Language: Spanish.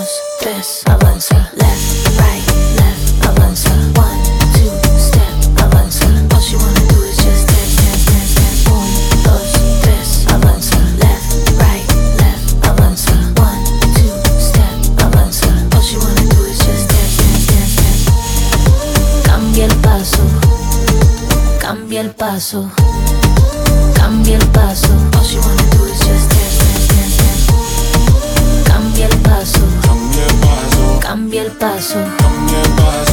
dos, tres, avanza. Left, right, left, avanza. One, two, step, avanza. All she wanna do is just dance, dance, dance, dance. Un, dos, tres, avanza. Left, right, left, avanza. One, two, step, avanza. All she wanna do is just dance, dance, dance, dance. Cambia el paso, cambia el paso, cambia el paso. All she wanna do is just dance, dance, dance, dance. Cambia el paso, cambia el paso, cambia el paso, cambia el paso.